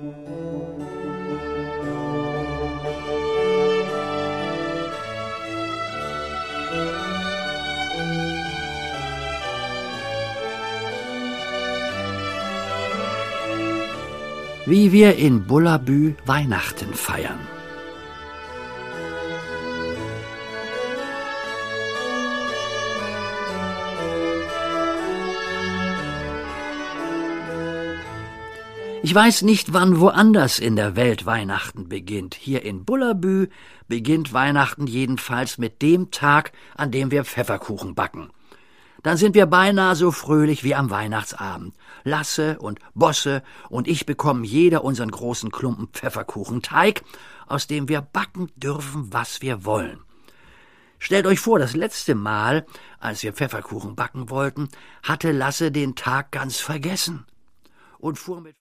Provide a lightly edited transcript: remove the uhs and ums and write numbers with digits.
Wie wir in Bullabü Weihnachten feiern. Ich weiß nicht, wann woanders in der Welt Weihnachten beginnt. Hier in Bullabü beginnt Weihnachten jedenfalls mit dem Tag, an dem wir Pfefferkuchen backen. Dann sind wir beinahe so fröhlich wie am Weihnachtsabend. Lasse und Bosse und ich bekommen jeder unseren großen Klumpen Pfefferkuchenteig, aus dem wir backen dürfen, was wir wollen. Stellt euch vor, das letzte Mal, als wir Pfefferkuchen backen wollten, hatte Lasse den Tag ganz vergessen und fuhr mit